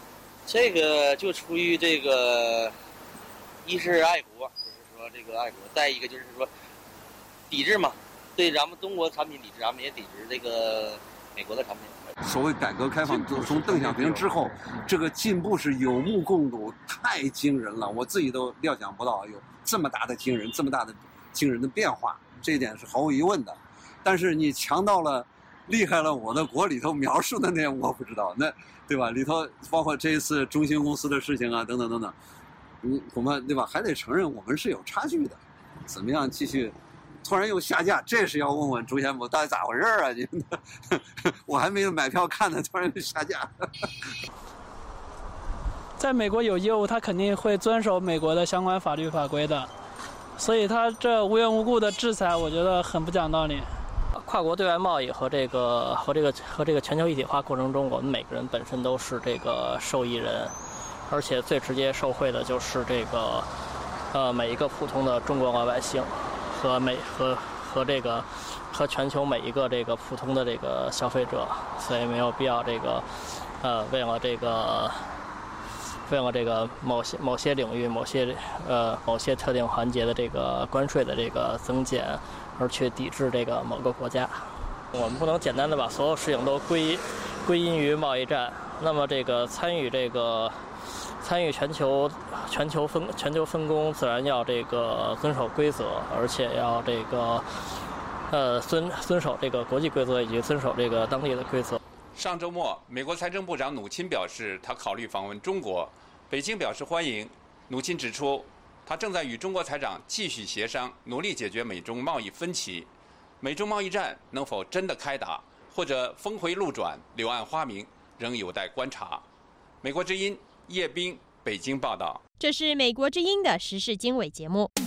这个就出于这个，一是爱国，就是说这个爱国；再一个就是说抵制嘛，对咱们中国产品抵制，咱们也抵制这个美国的产品。 所谓改革开放，从邓小平之后，这个进步是有目共睹，太惊人了，我自己都料想不到有这么大的惊人，这么大的惊人的变化，这一点是毫无疑问的。但是你强到了厉害了，我的国里头描述的那样，我不知道，那对吧？里头包括这一次中兴公司的事情啊，等等等等，你恐怕对吧？还得承认我们是有差距的。怎么样继续？突然又下架，这是要问问朱先武到底咋回事啊？你我还没有买票看呢，突然又下架。 在美国有业务，他肯定会遵守美国的相关法律法规的，所以他这无缘无故的制裁，我觉得很不讲道理。 跨国对外贸易和这个全球一体化过程中，我们每个人本身都是这个受益人，而且最直接受惠的就是这个每一个普通的中国老百姓和全球每一个这个普通的这个消费者，所以没有必要这个为了这个某些领域某些特定环节的这个关税的这个增减而去抵制这个某个国家。我们不能简单的把所有事情都归因于贸易战。那么这个参与全球分工，自然要这个遵守规则，而且要这个遵守这个国际规则，以及遵守这个当地的规则。 上周末，美国财政部长努钦表示，他考虑访问中国，北京表示欢迎。努钦指出，他正在与中国财长继续协商，努力解决美中贸易分歧。美中贸易战能否真的开打，或者峰回路转、柳暗花明，仍有待观察。美国之音叶斌北京报道。 这是美国之音的时事经纬节目。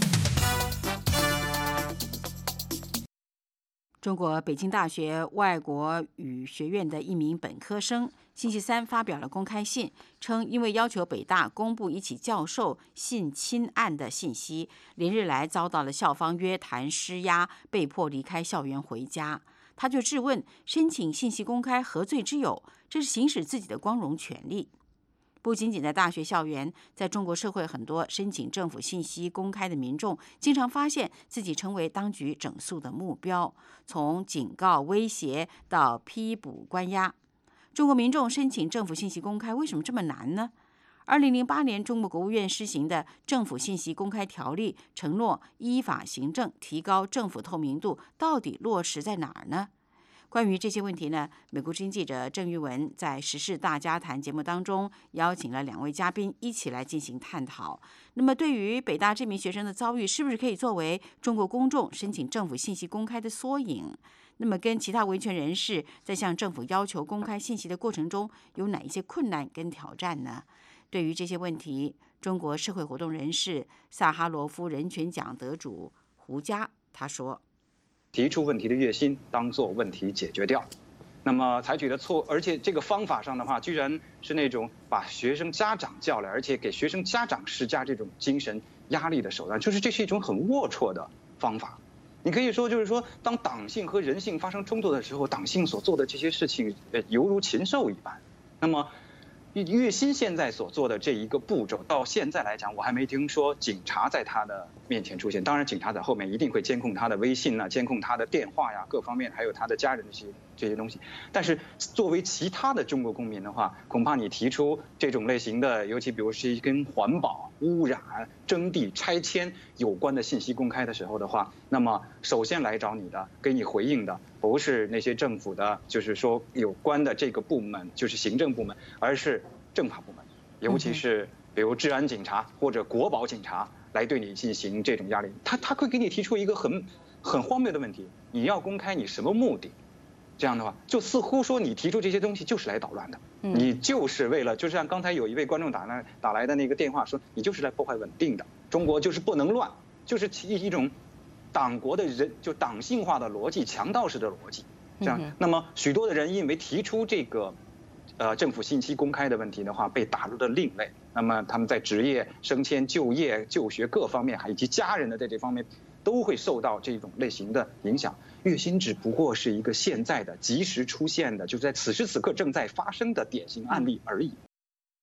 中国北京大学外国语学院的一名本科生星期三发表了公开信，称因为要求北大公布一起教授性侵案的信息，连日来遭到了校方约谈施压，被迫离开校园回家。他就质问，申请信息公开何罪之有？这是行使自己的光荣权利。不仅仅在大学校园，在中国社会，很多申请政府信息公开的民众，经常发现自己成为当局整肃的目标，从警告、威胁到批捕、关押。中国民众申请政府信息公开，为什么这么难呢？2008年，中国国务院施行的《政府信息公开条例》承诺依法行政，提高政府透明度，到底落实在哪儿呢？关于这些问题呢，美国之音记者郑玉文在《时事大家谈》节目当中邀请了2位嘉宾一起来进行探讨。那么，对于北大这名学生的遭遇，是不是可以作为中国公众申请政府信息公开的缩影？那么，跟其他维权人士在向政府要求公开信息的过程中，有哪一些困难跟挑战呢？对于这些问题，中国社会活动人士萨哈罗夫人权奖得主胡佳他说。 提出问题的决心当做问题解决掉，那么采取的而且这个方法上的话，居然是那种把学生家长叫来，而且给学生家长施加这种精神压力的手段，就是这是一种很龌龊的方法。你可以说，就是说，当党性和人性发生冲突的时候，党性所做的这些事情，犹如禽兽一般。那么，岳鑫现在所做的这一个步骤，到现在来讲，我还没听说警察在他的面前出现。当然，警察在后面一定会监控他的微信监控他的电话呀，各方面，还有他的家人这些东西。但是，作为其他的中国公民的话，恐怕你提出这种类型的，尤其比如是跟环保、污染、征地、拆迁有关的信息公开的时候的话，那么首先来找你的，给你回应的，不是那些政府的，就是说有关的这个部门，就是行政部门，而是政法部门，尤其是比如治安警察或者国保警察来对你进行这种压力。他会给你提出一个很荒谬的问题：你要公开你什么目的？这样的话，就似乎说你提出这些东西就是来捣乱的，你就是为了，就像刚才有一位观众打来的那个电话说，你就是来破坏稳定的，中国就是不能乱，就是一种党国的就党性化的逻辑，强盗式的逻辑。这样，那么许多的人因为提出这个政府信息公开的问题的话，被打入了另类。那么他们在职业升迁、就业、就学各方面，以及家人的在这方面，都会受到这种类型的影响。岳鑫只不过是一个现在的及时出现的，就是在此时此刻正在发生的典型案例而已。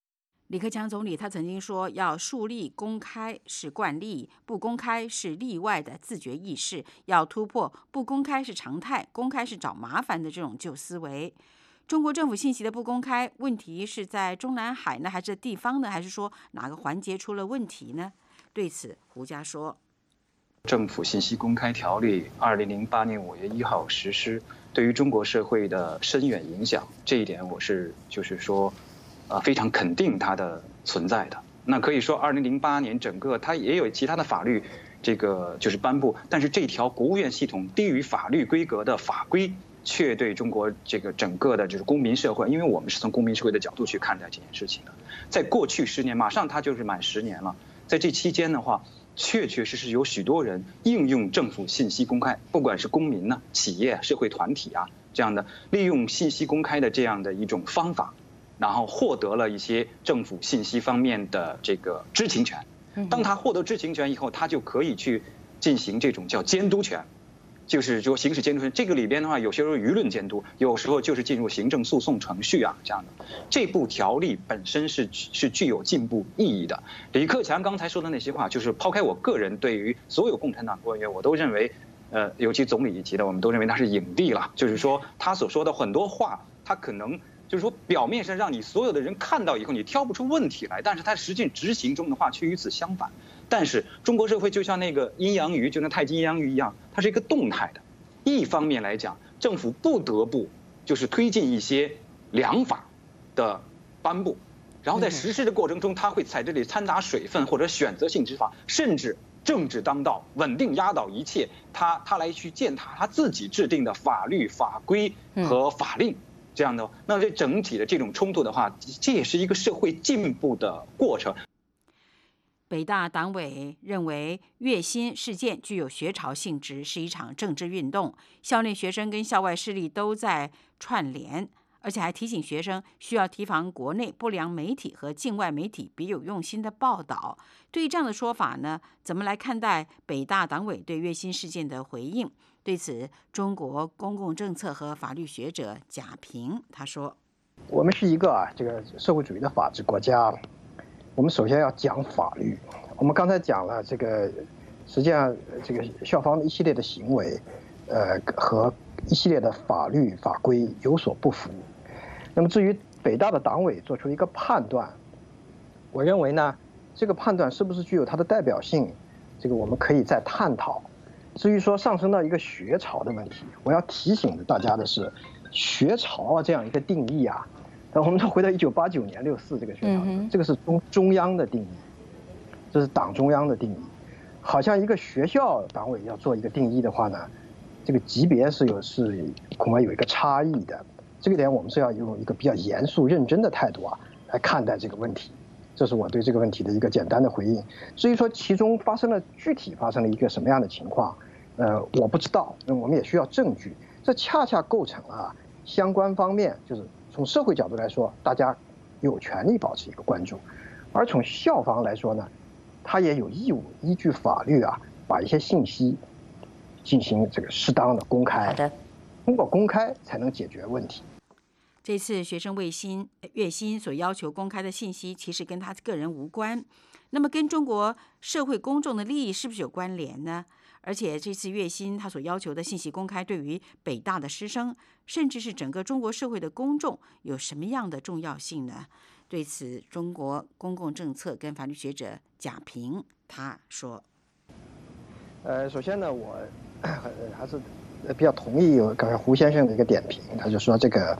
李克强总理他曾经说，要树立公开是惯例，不公开是例外的自觉意识，要突破不公开是常态，公开是找麻烦的这种旧思维。中国政府信息的不公开，问题是在中南海呢，还是地方呢，还是说哪个环节出了问题呢？对此，胡佳说： 政府信息公开条例2008年5月1号实施，对于中国社会的深远影响，这一点我是非常肯定它的存在的。那可以说2008年整个它也有其他的法律颁布，但是这条国务院系统低于法律规格的法规，却对中国整个的公民社会，因为我们是从公民社会的角度去看待这件事情的。在过去10年，马上它就是满10年了，在这期间的话，确实有许多人应用政府信息公开，不管是公民呢、企业、社会团体啊这样的，利用信息公开的这样的一种方法，然后获得了一些政府信息方面的知情权。当他获得知情权以后，他就可以去进行这种叫监督权，就是说行使监督权。这个里边的话，有些时候舆论监督，有时候就是进入行政诉讼程序啊这样的。这部条例本身是具有进步意义的。李克强刚才说的那些话，就是抛开我个人对于所有共产党官员，我都认为，尤其总理一级的，我们都认为他是影帝了。就是说他所说的很多话，他可能就是说表面上让你所有的人看到以后，你挑不出问题来，但是他实际执行中的话却与此相反。但是中国社会就像那个阴阳鱼，就像太极阴阳鱼一样，它是一个动态的。一方面来讲，政府不得不推进一些良法的颁布，然后在实施的过程中，他会在这里掺杂水分或者选择性执法，甚至政治当道，稳定压倒一切，他来去践踏他自己制定的法律法规和法令。这样的，那这整体的这种冲突的话，这也是一个社会进步的过程。 北大党委认为，月薪事件具有学潮性质，是一场政治运动，校内学生跟校外势力都在串联，而且还提醒学生需要提防国内不良媒体和境外媒体别有用心的报道。对于这样的说法呢，怎么来看待北大党委对月薪事件的回应？对此，中国公共政策和法律学者贾平他说：“ 我们是一个社会主义的法治国家，我们首先要讲法律。我们刚才讲了实际上校方的一系列的行为，和一系列的法律法规有所不符。那么至于北大的党委做出一个判断，我认为呢，这个判断是不是具有它的代表性，我们可以再探讨。至于说上升到一个学潮的问题，我要提醒大家的是，学潮这样一个定义啊，我们再回到1989年64这个学潮，这个是中央的定义，这是党中央的定义。好像一个学校党委要做一个定义的话呢，这个级别是恐怕有一个差异的。这个点我们是要用一个比较严肃认真的态度来看待这个问题。这是我对这个问题的一个简单的回应。至于说其中具体发生了一个什么样的情况，我不知道，我们也需要证据。这恰恰构成了相关方面，就是从社会角度来说，大家有权利保持一个关注；而从校方来说呢，他也有义务依据法律把一些信息进行适当的公开。好的，通过公开才能解决问题。 这次学生月薪所要求公开的信息，其实跟他个人无关，那么跟中国社会公众的利益是不是有关联呢？而且这次月薪他所要求的信息公开，对于北大的师生，甚至是整个中国社会的公众，有什么样的重要性呢？对此，中国公共政策跟法律学者贾平他说：“ 首先呢，我还是比较同意刚才胡先生的一个点评，他就说这个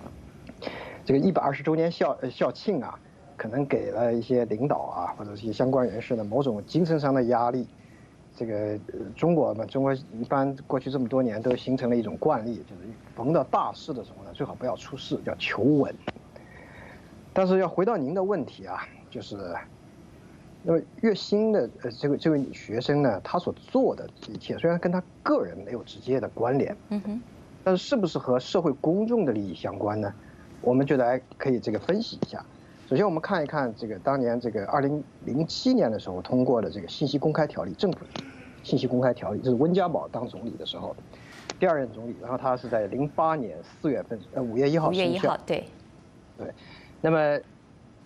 120周年校庆可能给了一些领导或者一些相关人士的某种精神上的压力。中国一般过去这么多年都形成了一种惯例，就是逢到大事的时候呢，最好不要出事，要求稳。但是要回到您的问题就是那么月薪的这位学生呢，他所做的一切虽然跟他个人没有直接的关联，但是是不是和社会公众的利益相关呢？我们就可以分析一下。首先我们看一看当年2007年的时候通过的信息公开条例，政府信息公开条例，这是温家宝当总理的时候，第二任总理，然后他是在08年5月1号生效。5月1号，对。那么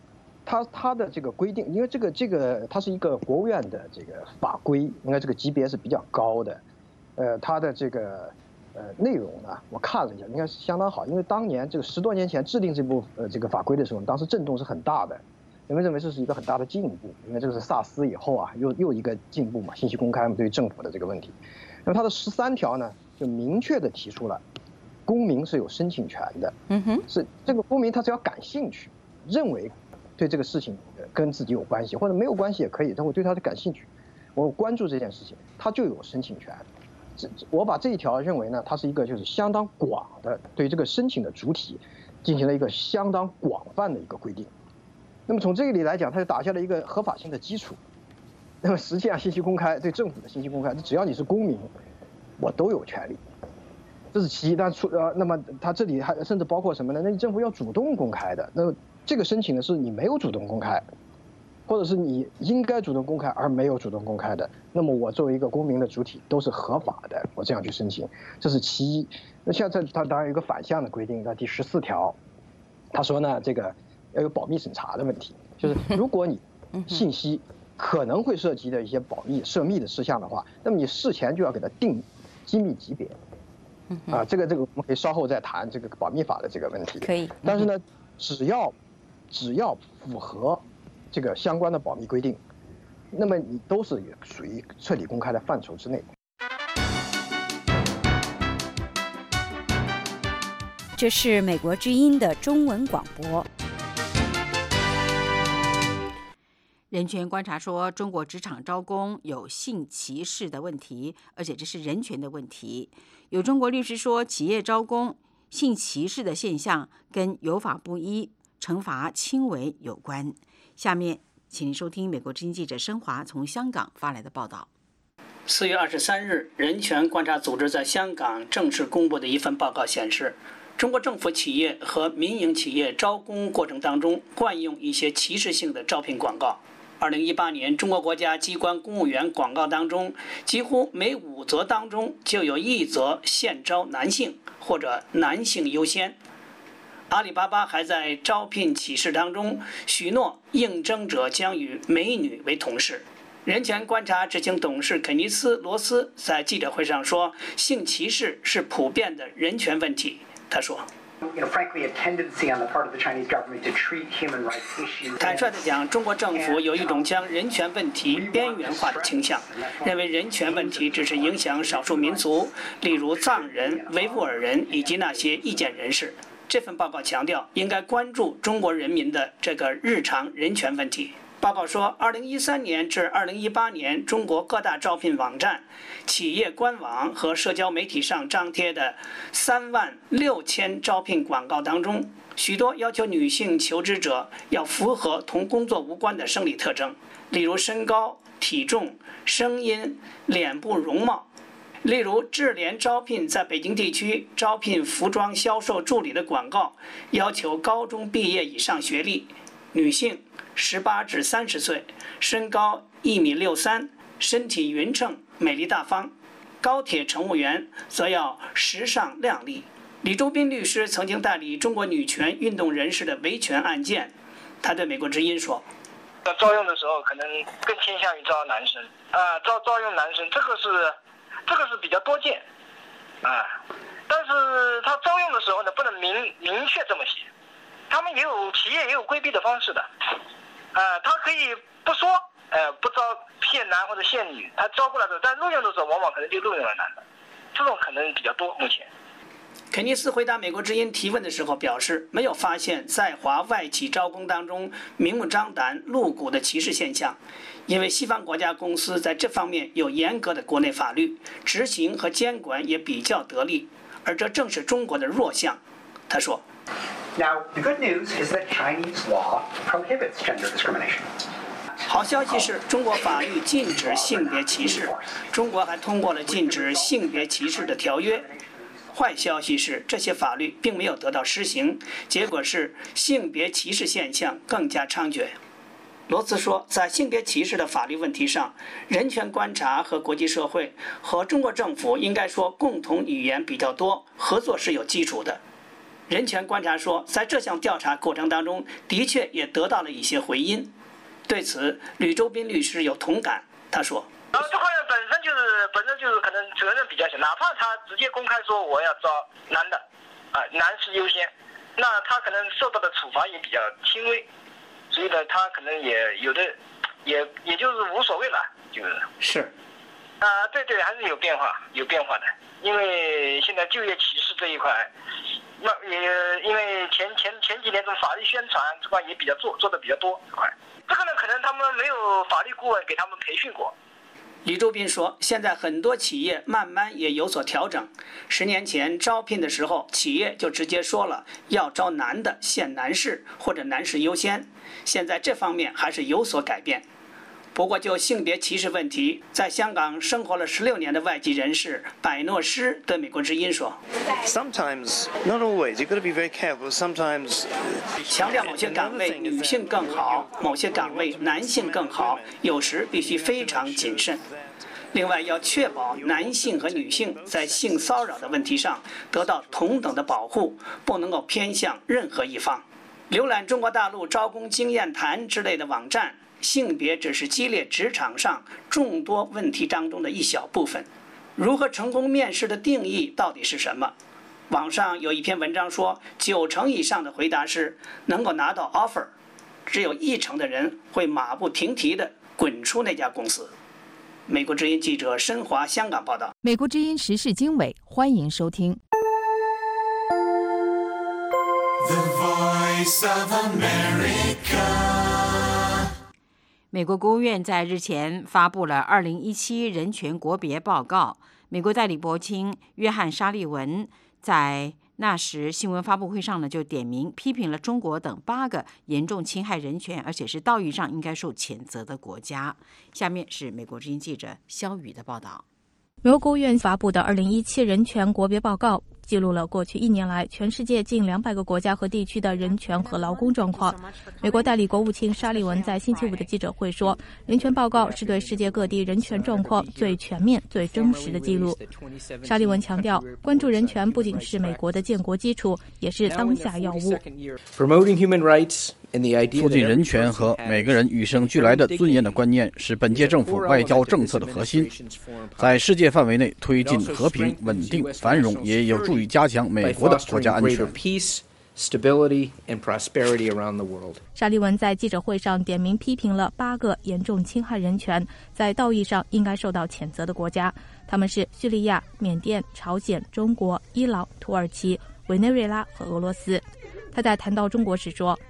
它的这个规定，因为这个它是一个国务院的这个法规，应该这个级别是比较高的，它的这个内容呢，我看了一下，应该是相当好，因为当年这个10多年前制定这部这个法规的时候，当时震动是很大的，人们认为这是一个很大的进步，因为这个是萨斯以后啊，又一个进步嘛，信息公开嘛，对于政府的这个问题。那么它的13条呢，就明确的提出了，公民是有申请权的，是这个公民他只要感兴趣，认为对这个事情跟自己有关系，或者没有关系也可以，但我对他的感兴趣，我关注这件事情，他就有申请权。我把这一条认为呢，它是一个就是相当广的，对这个申请的主体进行了一个相当广泛的一个规定。那么从这个里来讲，它就打下了一个合法性的基础。那么实际上信息公开对政府的信息公开，只要你是公民，我都有权利。这是其一，但那么它这里还甚至包括什么呢？那你政府要主动公开的，那这个申请的是你没有主动公开，或者是你应该主动公开而没有主动公开的，那么我作为一个公民的主体都是合法的，我这样去申请，这是其一。那像它当然有一个反向的规定，在第14条，他说呢，这个要有保密审查的问题，就是如果你信息可能会涉及的一些保密涉密的事项的话，那么你事前就要给它定机密级别。这个我们可以稍后再谈这个保密法的这个问题。 可以。 但是呢，只要符合这个相关的保密规定，那么你都是属于彻底公开的范畴之内。 这是美国之音的中文广播。 人权观察说，中国职场招工有性歧视的问题，而且这是人权的问题。有中国律师说，企业招工性歧视的现象跟有法不依、惩罚轻微有关。下面，请您收听美国之音记者申华从香港发来的报道。 4月23日，人权观察组织在香港正式公布的一份报告显示，中国政府企业和民营企业招工过程当中惯用一些歧视性的招聘广告。2018年，中国国家机关公务员广告当中，几乎每5则当中就有1则现招男性或者男性优先。阿里巴巴还在招聘启事当中许诺应征者将与美女为同事。人权观察执行董事肯尼斯·罗斯在记者会上说，性歧视是普遍的人权问题。他说，坦率地讲，中国政府有一种将人权问题边缘化的倾向，认为人权问题只是影响少数民族，例如藏人、维吾尔人以及那些意见人士。这份报告强调，应该关注中国人民的这个日常人权问题。报告说，2013年至2018年，中国各大招聘网站、企业官网和社交媒体上张贴的36000招聘广告当中，许多要求女性求职者要符合同工作无关的生理特征，例如身高、体重、声音、脸部容貌。例如，智联招聘在北京地区招聘服装销售助理的广告，要求高中毕业以上学历，女性18至30岁，身高1.63米，身体匀称，美丽大方。高铁乘务员则要时尚靓丽。李周斌律师曾经代理中国女权运动人士的维权案件，他对美国之音说：“ 招用的时候可能更倾向于招男生招用男生，这个是比较多见但是他招用的时候呢，不能明确这么写，他们企业也有规避的方式的。他可以不说，不招限男或者限女，他招过来的，但录用的时候往往可能就录用了男的，这种可能比较多。目前， 肯尼斯回答美国之音提问的时候表示，没有发现在华外企招工当中明目张胆、露骨的歧视现象，因为西方国家公司在这方面有严格的国内法律，执行和监管也比较得力，而这正是中国的弱项。他说。 Now, the good news is that Chinese law prohibits gender discrimination. 好消息是中国法律禁止性别歧视，中国还通过了禁止性别歧视的条约。坏消息是这些法律并没有得到施行，结果是性别歧视现象更加猖獗。罗斯说，在性别歧视的法律问题上，人权观察和国际社会和中国政府应该说共同语言比较多，合作是有基础的。 人权观察说，在这项调查过程当中，的确也得到了一些回音。对此，吕周斌律师有同感，他说：“ 这块本身就是可能责任比较小，哪怕他直接公开说我要招男的，男士优先，那他可能受到的处罚也比较轻微，所以呢，他可能也有的也就是无所谓了， 是。 对，还是有变化的，因为现在就业歧视这一块，那也因为前几年这种法律宣传这块也比较做的比较多这块，这个呢可能他们没有法律顾问给他们培训过。” 李周斌说，现在很多企业慢慢也有所调整。10年前招聘的时候，企业就直接说了要招男的限男士或者男士优先，现在这方面还是有所改变。不过就性别歧视问题，在香港生活了16年的外籍人士百诺诗对美国之音说 ：“Sometimes, not always. You've got to be very careful. Sometimes.” 强调某些岗位女性更好，某些岗位男性更好，有时必须非常谨慎。另外，要确保男性和女性在性骚扰的问题上得到同等的保护，不能够偏向任何一方。浏览中国大陆招工经验谈之类的网站，性别只是激烈职场上众多问题当中的一小部分。如何成功面试的定义到底是什么？网上有一篇文章说，90%以上的回答是能够拿到 offer， 只有1%的人会马不停蹄地滚出那家公司。美国之音记者申华香港报道。 美国之音时事经纬，欢迎收听。The Voice of America。美国国务院在日前发布了2017人权国别报告。美国代理国卿约翰·沙利文在那时新闻发布会上就点名批评了中国等8个严重侵害人权，而且是道义上应该受谴责的国家。下面是美国之音记者肖宇的报道。 美国国务院发布的2017人权国别报告记录了过去1年来全世界近200个国家和地区的人权和劳工状况。美国代理国务卿沙利文在星期五的记者会说，人权报告是对世界各地人权状况最全面、最真实的记录。沙利文强调，关注人权不仅是美国的建国基础，也是当下要务。 促进人权和每个人与生俱来的尊严的观念是本届政府外交政策的核心。在世界范围内推进和平、稳定、繁荣，也有助于加强美国的国家安全。 沙利文在记者会上点名批评了8个严重侵害人权、在道义上应该受到谴责的国家，他们是叙利亚、缅甸、朝鲜、中国、伊朗、土耳其、委内瑞拉和俄罗斯。他在谈到中国时说，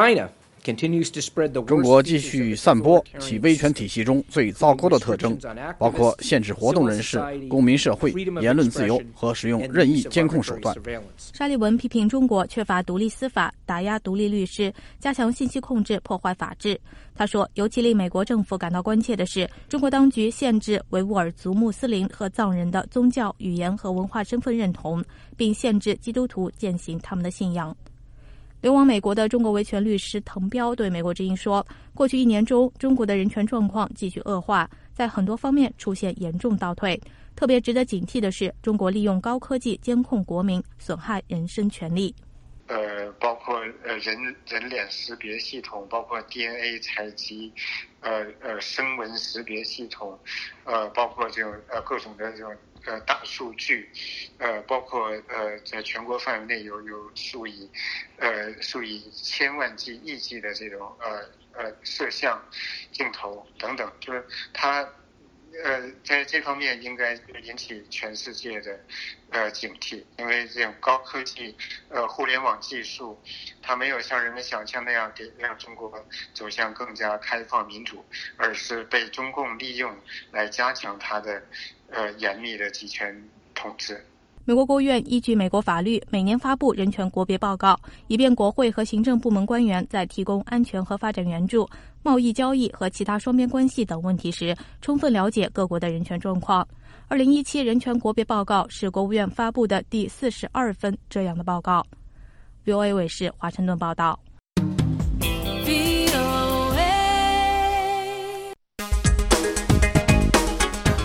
中国继续散播其威权体系中最糟糕的特征，包括限制活动人士、公民社会、言论自由和使用任意监控手段。 沙利文批评中国缺乏独立司法、打压独立律师、加强信息控制、破坏法治。他说，尤其令美国政府感到关切的是，中国当局限制维吾尔族穆斯林和藏人的宗教、语言和文化身份认同，并限制基督徒践行他们的信仰。流亡美国的中国维权律师滕彪对美国之音说，过去1年中，中国的人权状况继续恶化，在很多方面出现严重倒退。特别值得警惕的是，中国利用高科技监控国民，损害人身权利。 包括人脸识别系统，包括 DNA 采集，声纹识别系统，包括这种各种的这种大数据，包括在全国范围内有数以千万计、亿计的这种摄像镜头等等，就是它在这方面应该引起全世界的警惕，因为这种高科技互联网技术，它没有像人们想象那样让中国走向更加开放民主，而是被中共利用来加强它的严密的集权统治。 美国国务院依据美国法律，每年发布人权国别报告，以便国会和行政部门官员在提供安全和发展援助、贸易交易和其他双边关系等问题时，充分了解各国的人权状况。2017人权国别报告是国务院发布的第42份这样的报告。VOA 卫视华盛顿报道。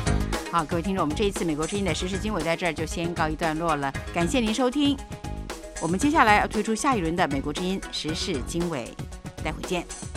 好，各位听众，我们这一次美国之音的时事经纬在这儿就先告一段落了，感谢您收听。 我们接下来要推出下一轮的美国之音时事经纬，待会见。